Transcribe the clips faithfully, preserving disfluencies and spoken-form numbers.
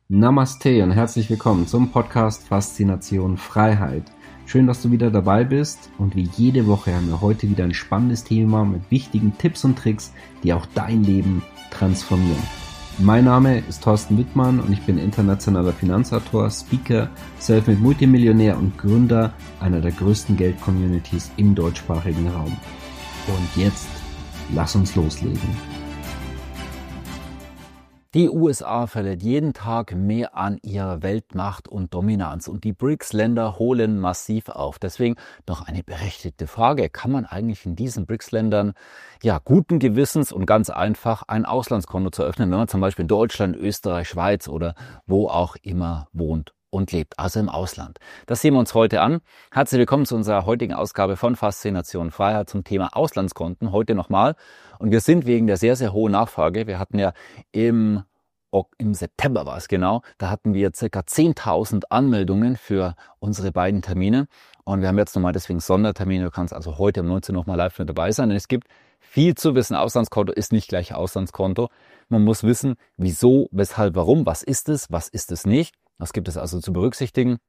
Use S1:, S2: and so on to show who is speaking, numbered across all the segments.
S1: Namaste und herzlich willkommen zum Podcast Faszination Freiheit. Schön, dass du wieder dabei bist und wie jede Woche haben wir heute wieder ein spannendes Thema mit wichtigen Tipps und Tricks, die auch dein Leben transformieren. Mein Name ist Thorsten Wittmann und ich bin internationaler Finanzautor, Speaker, Selfmade Multimillionär und Gründer einer der größten Geld-Communities im deutschsprachigen Raum. Und jetzt, lass uns loslegen.
S2: Die U S A verliert jeden Tag mehr an ihrer Weltmacht und Dominanz und die B R I C S-Länder holen massiv auf. Deswegen noch eine berechtigte Frage: Kann man eigentlich in diesen B R I C S-Ländern ja guten Gewissens und ganz einfach ein Auslandskonto zu öffnen, wenn man zum Beispiel in Deutschland, Österreich, Schweiz oder wo auch immer wohnt und lebt, also im Ausland? Das sehen wir uns heute an. Herzlich willkommen zu unserer heutigen Ausgabe von Faszination Freiheit zum Thema Auslandskonten. Heute nochmal. Und wir sind wegen der sehr, sehr hohen Nachfrage. Wir hatten ja im, im September war es genau, da hatten wir circa zehntausend Anmeldungen für unsere beiden Termine. Und wir haben jetzt nochmal deswegen Sondertermine. Du kannst also heute um neunzehn Uhr nochmal live mit dabei sein. Und es gibt viel zu wissen. Auslandskonto ist nicht gleich Auslandskonto. Man muss wissen, wieso, weshalb, warum, was ist es, was ist es nicht. Das gibt es also zu berücksichtigen.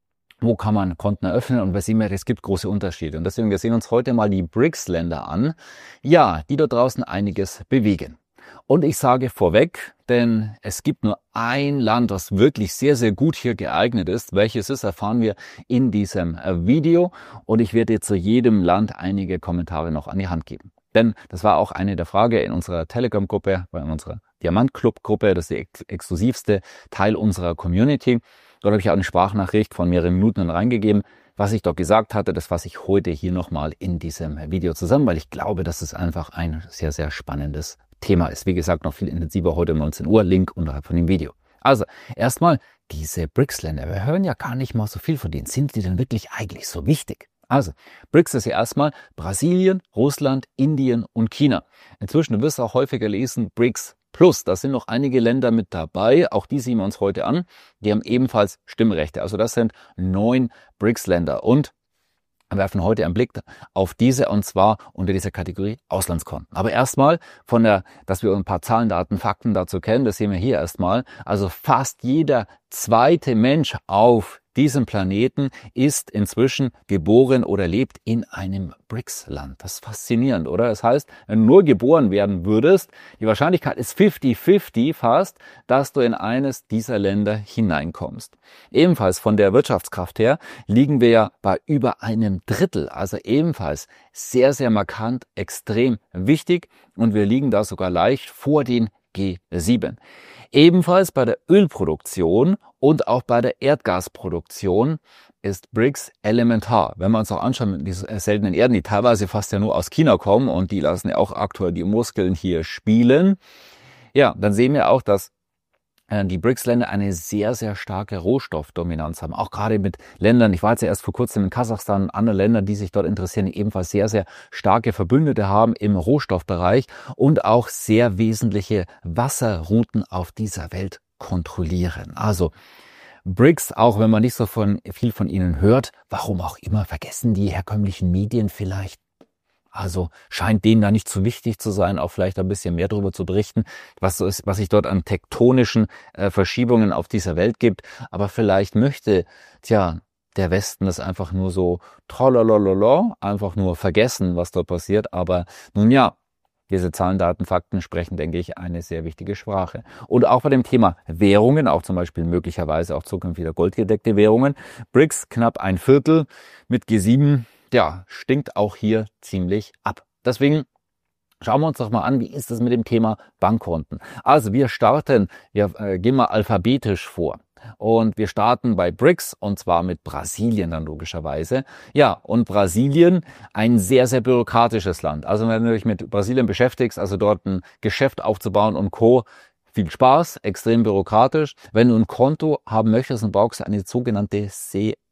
S2: Wo kann man Konten eröffnen? Und wir sehen ja, es gibt große Unterschiede. Und deswegen, wir sehen uns heute mal die B R I C S-Länder an, ja, die dort draußen einiges bewegen. Und ich sage vorweg, denn es gibt nur ein Land, das wirklich sehr, sehr gut hier geeignet ist. Welches ist, erfahren wir in diesem Video. Und ich werde zu jedem Land einige Kommentare noch an die Hand geben. Denn das war auch eine der Fragen in unserer Telegram-Gruppe, bei unserer Diamant-Club-Gruppe. Das ist der ex- exklusivste Teil unserer Community. Dort habe ich auch eine Sprachnachricht von mehreren Minuten reingegeben, was ich dort gesagt hatte. Das fasse ich heute hier nochmal in diesem Video zusammen, weil ich glaube, dass es einfach ein sehr, sehr spannendes Thema ist. Wie gesagt, noch viel intensiver heute um neunzehn Uhr, Link unterhalb von dem Video. Also, erstmal diese B R I C S-Länder. Wir hören ja gar nicht mal so viel von denen. Sind die denn wirklich eigentlich so wichtig? Also, B R I C S ist ja erstmal Brasilien, Russland, Indien und China. Inzwischen, du wirst auch häufiger lesen, B R I C S Plus. Da sind noch einige Länder mit dabei. Auch die sehen wir uns heute an. Die haben ebenfalls Stimmrechte. Also das sind neun B R I C S-Länder. Und wir werfen heute einen Blick auf diese, und zwar unter dieser Kategorie Auslandskonten. Aber erstmal von der, dass wir ein paar Zahlen, Daten, Fakten dazu kennen, das sehen wir hier erstmal. Also fast jeder zweite Mensch auf diesem Planeten ist inzwischen geboren oder lebt in einem B R I C S-Land. Das ist faszinierend, oder? Das heißt, wenn du nur geboren werden würdest, die Wahrscheinlichkeit ist fünfzig fünfzig fast, dass du in eines dieser Länder hineinkommst. Ebenfalls von der Wirtschaftskraft her liegen wir ja bei über einem Drittel. Also ebenfalls sehr, sehr markant, extrem wichtig. Und wir liegen da sogar leicht vor den G sieben. Ebenfalls bei der Ölproduktion und auch bei der Erdgasproduktion ist B R I C S elementar. Wenn wir uns auch anschauen mit diesen seltenen Erden, die teilweise fast ja nur aus China kommen und die lassen ja auch aktuell die Muskeln hier spielen, ja, dann sehen wir auch, dass die B R I C S-Länder eine sehr, sehr starke Rohstoffdominanz haben. Auch gerade mit Ländern, ich war jetzt ja erst vor kurzem in Kasachstan und anderen Ländern, die sich dort interessieren, die ebenfalls sehr, sehr starke Verbündete haben im Rohstoffbereich und auch sehr wesentliche Wasserrouten auf dieser Welt kontrollieren. Also B R I C S, auch wenn man nicht so von, viel von ihnen hört, warum auch immer, vergessen die herkömmlichen Medien vielleicht. Also scheint denen da nicht so wichtig zu sein, auch vielleicht ein bisschen mehr darüber zu berichten, was so ist, was sich dort an tektonischen äh, Verschiebungen auf dieser Welt gibt. Aber vielleicht möchte, tja, der Westen das einfach nur so tralalalala, einfach nur vergessen, was dort passiert. Aber nun ja, diese Zahlen, Daten, Fakten sprechen, denke ich, eine sehr wichtige Sprache. Und auch bei dem Thema Währungen, auch zum Beispiel möglicherweise auch zukünftig wieder goldgedeckte Währungen. B R I C S knapp ein Viertel mit G sieben. Ja, stinkt auch hier ziemlich ab. Deswegen schauen wir uns doch mal an, wie ist es mit dem Thema Bankkonten. Also wir starten, wir äh, gehen mal alphabetisch vor. Und wir starten bei B R I C S und zwar mit Brasilien dann logischerweise. Ja, und Brasilien, ein sehr, sehr bürokratisches Land. Also wenn du dich mit Brasilien beschäftigst, also dort ein Geschäft aufzubauen und Co., viel Spaß, extrem bürokratisch. Wenn du ein Konto haben möchtest, dann brauchst du eine sogenannte C P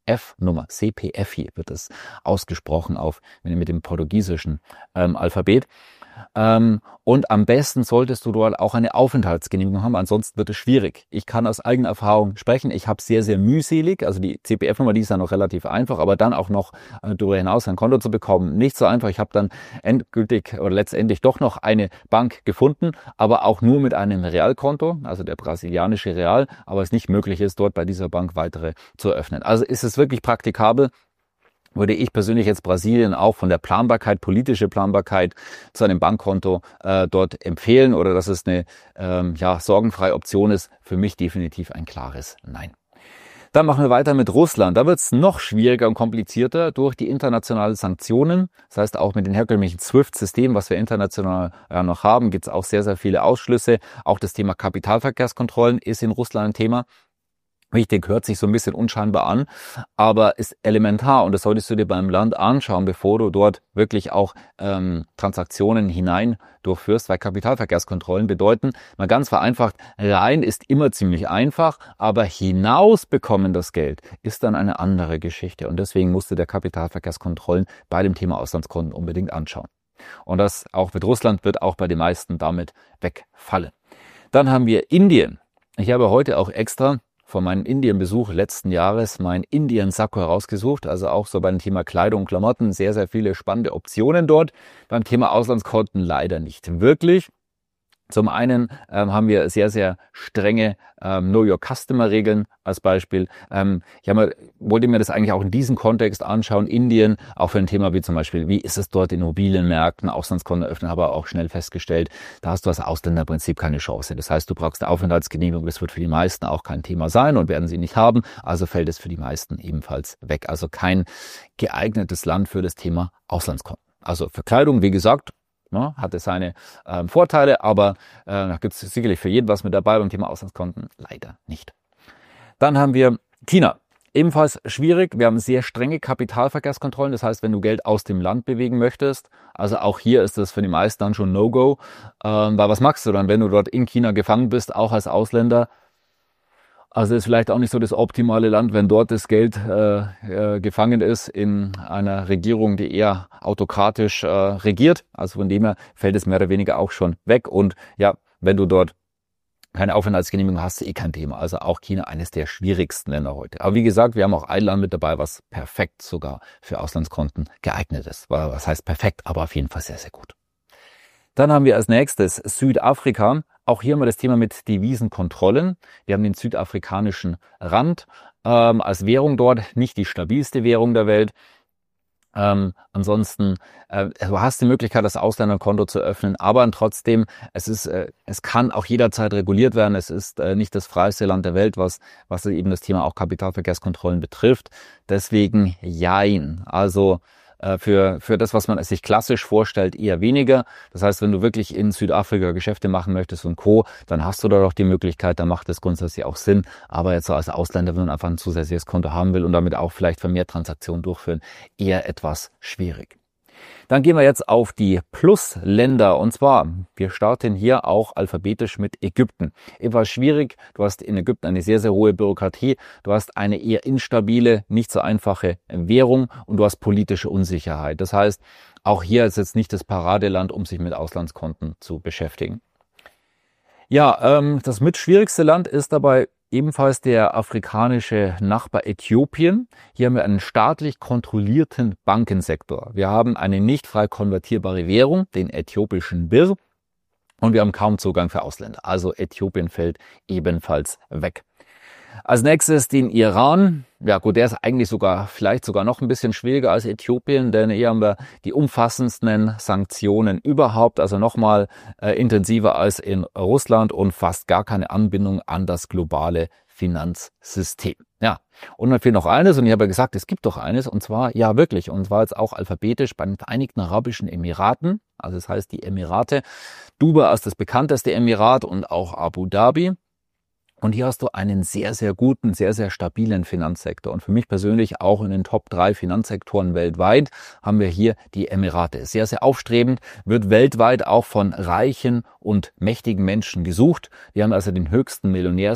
S2: F-Nummer, C P F wird es ausgesprochen auf mit dem portugiesischen ähm, Alphabet. Ähm, und am besten solltest du dort auch eine Aufenthaltsgenehmigung haben, ansonsten wird es schwierig. Ich kann aus eigener Erfahrung sprechen, ich habe sehr, sehr mühselig, also die C P F-Nummer, die ist ja noch relativ einfach, aber dann auch noch äh, darüber hinaus ein Konto zu bekommen, nicht so einfach. Ich habe dann endgültig oder letztendlich doch noch eine Bank gefunden, aber auch nur mit einem Realkonto, also der brasilianische Real, aber es nicht möglich ist, dort bei dieser Bank weitere zu eröffnen. Also ist es wirklich praktikabel, würde ich persönlich jetzt Brasilien auch von der Planbarkeit, politische Planbarkeit zu einem Bankkonto äh, dort empfehlen oder dass es eine ähm, ja, sorgenfreie Option ist, für mich definitiv ein klares Nein. Dann machen wir weiter mit Russland. Da wird es noch schwieriger und komplizierter durch die internationalen Sanktionen. Das heißt, auch mit dem herkömmlichen SWIFT-System, was wir international ja, noch haben, gibt es auch sehr, sehr viele Ausschlüsse. Auch das Thema Kapitalverkehrskontrollen ist in Russland ein Thema. Wichtig, hört sich so ein bisschen unscheinbar an, aber ist elementar und das solltest du dir beim Land anschauen, bevor du dort wirklich auch ähm, Transaktionen hinein durchführst, weil Kapitalverkehrskontrollen bedeuten, mal ganz vereinfacht, rein ist immer ziemlich einfach, aber hinaus bekommen das Geld ist dann eine andere Geschichte und deswegen musst du der Kapitalverkehrskontrollen bei dem Thema Auslandskonten unbedingt anschauen. Und das auch mit Russland wird auch bei den meisten damit wegfallen. Dann haben wir Indien. Ich habe heute auch extra von meinem Indien-Besuch letzten Jahres mein Indien-Sakko herausgesucht, also auch so beim Thema Kleidung und Klamotten sehr, sehr viele spannende Optionen dort. Beim Thema Auslandskonten leider nicht wirklich. Zum einen ähm, haben wir sehr, sehr strenge ähm, Know-Your-Customer-Regeln als Beispiel. Ähm, ich habe, wollte mir das eigentlich auch in diesem Kontext anschauen, Indien, auch für ein Thema wie zum Beispiel, wie ist es dort in Immobilienmärkten, Auslandskonten öffnen, habe auch schnell festgestellt, da hast du als Ausländer im Prinzip keine Chance. Das heißt, du brauchst eine Aufenthaltsgenehmigung, das wird für die meisten auch kein Thema sein und werden sie nicht haben, also fällt es für die meisten ebenfalls weg. Also kein geeignetes Land für das Thema Auslandskonten. Also für Kleidung, wie gesagt, ja, hatte seine ähm, Vorteile, aber äh, da gibt es sicherlich für jeden was mit dabei, beim Thema Auslandskonten leider nicht. Dann haben wir China. Ebenfalls schwierig, wir haben sehr strenge Kapitalverkehrskontrollen, das heißt, wenn du Geld aus dem Land bewegen möchtest, also auch hier ist das für die meisten dann schon No-Go, ähm, weil was machst du dann, wenn du dort in China gefangen bist, auch als Ausländer? Also ist vielleicht auch nicht so das optimale Land, wenn dort das Geld äh, äh, gefangen ist in einer Regierung, die eher autokratisch äh, regiert. Also von dem her fällt es mehr oder weniger auch schon weg. Und ja, wenn du dort keine Aufenthaltsgenehmigung hast, eh kein Thema. Also auch China eines der schwierigsten Länder heute. Aber wie gesagt, wir haben auch ein Land mit dabei, was perfekt sogar für Auslandskonten geeignet ist. Was heißt perfekt, aber auf jeden Fall sehr, sehr gut. Dann haben wir als nächstes Südafrika. Auch hier haben wir das Thema mit Devisenkontrollen. Wir haben den südafrikanischen Rand ähm, als Währung dort, nicht die stabilste Währung der Welt. Ähm, ansonsten, äh, du hast die Möglichkeit, das Ausländerkonto zu öffnen, aber trotzdem, es ist, äh, es kann auch jederzeit reguliert werden. Es ist äh, nicht das freiste Land der Welt, was, was eben das Thema auch Kapitalverkehrskontrollen betrifft. Deswegen jein. Also Für, für das, was man sich klassisch vorstellt, eher weniger. Das heißt, wenn du wirklich in Südafrika Geschäfte machen möchtest und Co., dann hast du da doch die Möglichkeit, dann macht das grundsätzlich auch Sinn. Aber jetzt so als Ausländer, wenn man einfach ein zusätzliches Konto haben will und damit auch vielleicht vermehrt Transaktionen durchführen, eher etwas schwierig. Dann gehen wir jetzt auf die Plus-Länder und zwar, wir starten hier auch alphabetisch mit Ägypten. Etwas schwierig, du hast in Ägypten eine sehr, sehr hohe Bürokratie, du hast eine eher instabile, nicht so einfache Währung und du hast politische Unsicherheit. Das heißt, auch hier ist jetzt nicht das Paradeland, um sich mit Auslandskonten zu beschäftigen. Ja, ähm, das mit schwierigste Land ist dabei ebenfalls der afrikanische Nachbar Äthiopien. Hier haben wir einen staatlich kontrollierten Bankensektor. Wir haben eine nicht frei konvertierbare Währung, den äthiopischen Birr, und wir haben kaum Zugang für Ausländer. Also Äthiopien fällt ebenfalls weg. Als nächstes den Iran. Ja gut, der ist eigentlich sogar, vielleicht sogar noch ein bisschen schwieriger als Äthiopien, denn hier haben wir die umfassendsten Sanktionen überhaupt, also nochmal äh, intensiver als in Russland und fast gar keine Anbindung an das globale Finanzsystem. Ja, und dann fehlt noch eines und ich habe ja gesagt, es gibt doch eines und zwar, ja wirklich, und zwar jetzt auch alphabetisch bei den Vereinigten Arabischen Emiraten, also das heißt die Emirate. Dubai ist das bekannteste Emirat und auch Abu Dhabi. Und hier hast du einen sehr, sehr guten, sehr, sehr stabilen Finanzsektor. Und für mich persönlich auch in den Top drei Finanzsektoren weltweit haben wir hier die Emirate. Sehr, sehr aufstrebend, wird weltweit auch von reichen und mächtigen Menschen gesucht. Wir haben also den höchsten Millionärszins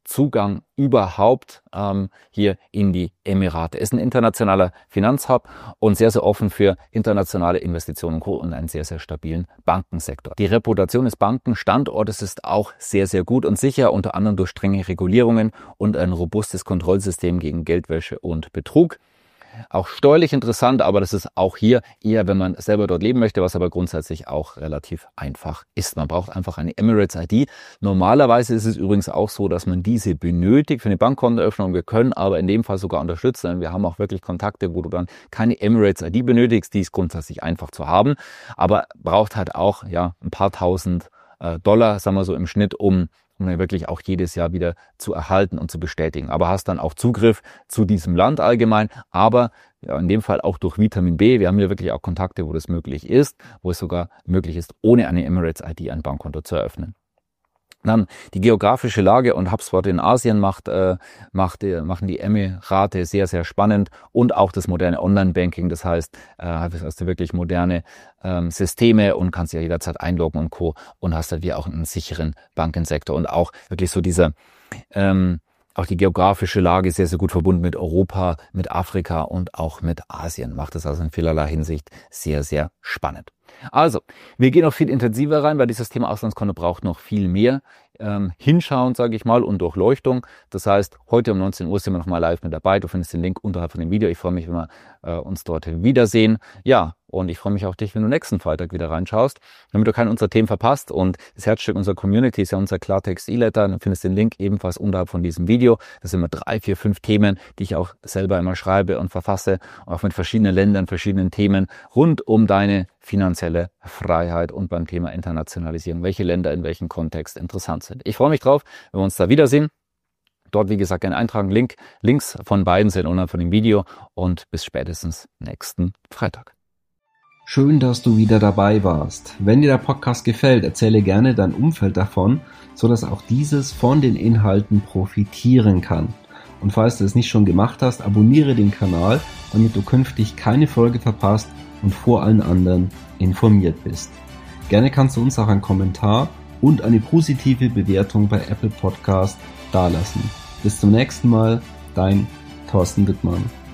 S2: Zugang überhaupt ähm, hier in die Emirate. Ist ein internationaler Finanzhub und sehr, sehr offen für internationale Investitionen und Co. und einen sehr, sehr stabilen Bankensektor. Die Reputation des Bankenstandortes ist auch sehr, sehr gut und sicher, unter anderem durch strenge Regulierungen und ein robustes Kontrollsystem gegen Geldwäsche und Betrug. Auch steuerlich interessant, aber das ist auch hier eher, wenn man selber dort leben möchte, was aber grundsätzlich auch relativ einfach ist. Man braucht einfach eine Emirates I D. Normalerweise ist es übrigens auch so, dass man diese benötigt für eine Bankkontoeröffnung. Wir können aber in dem Fall sogar unterstützen. Wir haben auch wirklich Kontakte, wo du dann keine Emirates I D benötigst. Die ist grundsätzlich einfach zu haben, aber braucht halt auch ja ein paar tausend äh, Dollar, sagen wir so im Schnitt, um um dann wirklich auch jedes Jahr wieder zu erhalten und zu bestätigen. Aber hast dann auch Zugriff zu diesem Land allgemein, aber ja, in dem Fall auch durch Vitamin B. Wir haben hier wirklich auch Kontakte, wo das möglich ist, wo es sogar möglich ist, ohne eine Emirates I D ein Bankkonto zu eröffnen. Dann die geografische Lage und HubSpot in Asien macht, äh, macht, äh, machen die Emirate sehr, sehr spannend und auch das moderne Online-Banking. Das heißt, äh, hast du wirklich moderne ähm, Systeme und kannst ja jederzeit einloggen und Co. und hast halt wie auch einen sicheren Bankensektor und auch wirklich so dieser, ähm, auch die geografische Lage sehr, sehr gut verbunden mit Europa, mit Afrika und auch mit Asien. Macht es also in vielerlei Hinsicht sehr, sehr spannend. Also, wir gehen noch viel intensiver rein, weil dieses Thema Auslandskonto braucht noch viel mehr ähm, Hinschauen, sage ich mal, und Durchleuchtung. Das heißt, heute um neunzehn Uhr sind wir nochmal live mit dabei. Du findest den Link unterhalb von dem Video. Ich freue mich, wenn wir äh, uns dort wiedersehen. Ja, und ich freue mich auch dich, wenn du nächsten Freitag wieder reinschaust, damit du keinen unserer Themen verpasst. Und das Herzstück unserer Community ist ja unser Klartext-E-Letter. Du findest den Link ebenfalls unterhalb von diesem Video. Das sind immer drei, vier, fünf Themen, die ich auch selber immer schreibe und verfasse. Auch mit verschiedenen Ländern, verschiedenen Themen rund um deine finanzielle Freiheit und beim Thema Internationalisierung, welche Länder in welchem Kontext interessant sind. Ich freue mich drauf, wenn wir uns da wiedersehen. Dort, wie gesagt, gerne eintragen. Link, Links von beiden sind unterhalb von dem Video und bis spätestens nächsten Freitag.
S1: Schön, dass du wieder dabei warst. Wenn dir der Podcast gefällt, erzähle gerne dein Umfeld davon, sodass auch dieses von den Inhalten profitieren kann. Und falls du es nicht schon gemacht hast, abonniere den Kanal, damit du künftig keine Folge verpasst und vor allen anderen informiert bist. Gerne kannst du uns auch einen Kommentar und eine positive Bewertung bei Apple Podcast dalassen. Bis zum nächsten Mal, dein Thorsten Wittmann.